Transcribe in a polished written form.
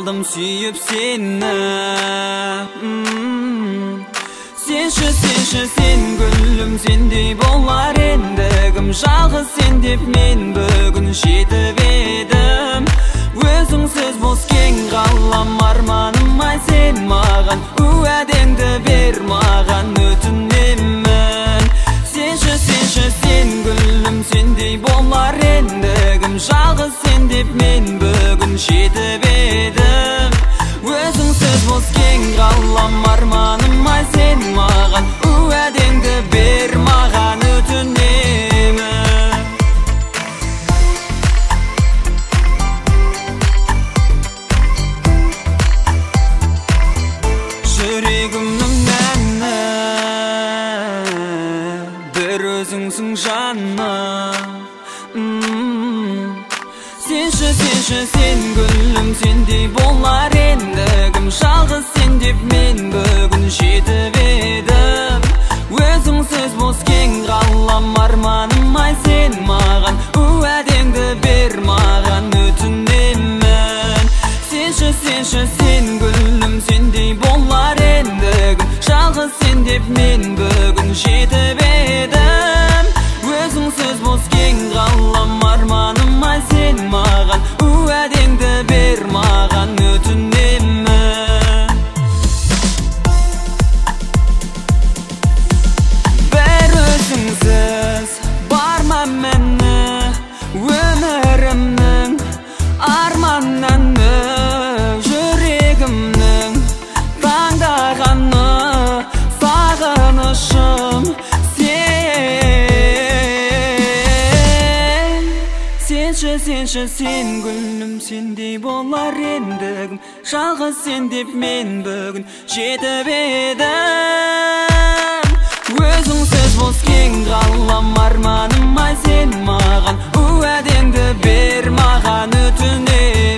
kaldım suyup seni. Senşi sen gülüm sendey bolar endegim. Жалғыз sen dep men bugün жетip edim. Өзіңсіз бос кең ғалам арманым ай sen маған. Уәдеңді бер маған өтінемін. Senşi sen gülüm sendey bolar endegim. Жалғыз sen dep men bugün жетip edim. Өзіңсіз бос кең ғалам арманым ай sen маған. Уәдеңді бер маған өтінемін. Жүрегімнің әні бір өзіңсің жаным. Senşi sen gülüm sendey bolar endegim. Жалғыз sen dep men bugün жетip edim. Өзіңсіз бос кең ғалам арманым ай sen маған. Уәдеңді бер маған өтінемін. Senşi sen gülüm sendey bolar endegim. Жалғыз sen dep men bugün жетip edim. Өзіңсіз бос кең ғалам арманым ай sen маған. Уәдеңді бер маған өтінемін. Бір өзіңсіз барма мені өмірімнің армананы. Жүрегімнің таңдағаны сағынышым Senşi sen gülüm sendey bolar endegim. Жалғыз sen dep men bugün жетip edim. Өзіңсіз бос кең ғалам арманым ай sen маған. Уәдеңді бер маған өтінемін.